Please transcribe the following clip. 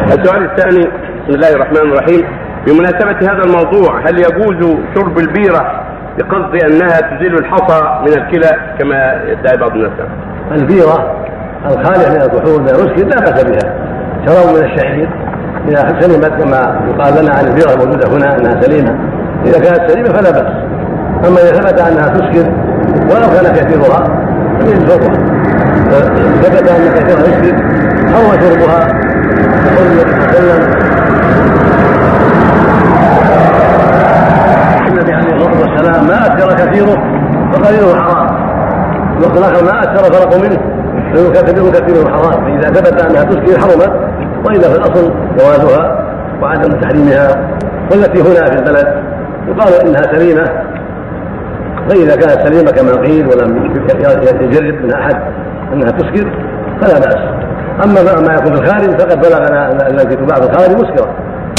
السؤال الثاني: بسم الله الرحمن الرحيم. بمناسبة هذا الموضوع، هل يجوز شرب البيرة بقصد أنها تزيل الحصى من الكلى كما يدعي بعض الناس؟ البيرة الخالية من الكحول من المسكر لا بأس بها، شراب من الشعير إذا سلمت، كما يقال لنا عن البيرة الموجودة هنا أنها سليمة، إذا كانت سليمة فلا بأس. أما إذا ثبت أنها تسكر ولو كان كثيرها فمن شربها، ثبت أن كثيرها يسكر حرم شربها. يقول النبي صلى الله عليه وسلم: النبي عليه الصلاة والسلام: ما أسكر كثيره فقليله حرام، الوقت الآخر: ما أسكر فرق منه فيكون كثيره حرام. فإذا ثبت أنها تسكر حرمت، وإلا في الأصل جوازها وعدم تحريمها. والتي هنا في البلد يقال إنها سليمة، فإذا كانت سليمة كما قيل ولم يجرب من أحد أنها تسكر فلا بأس. أما ما يكون في الخارج فقد بلغنا التي تباع في الخارج مسكرة.